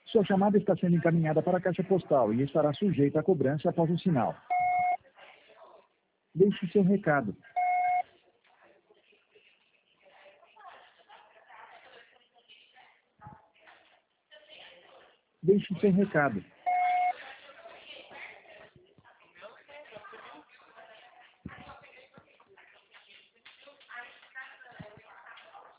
Sua chamada está sendo encaminhada para a caixa postal e estará sujeita a cobrança após o sinal. Deixe seu recado. Deixe seu recado.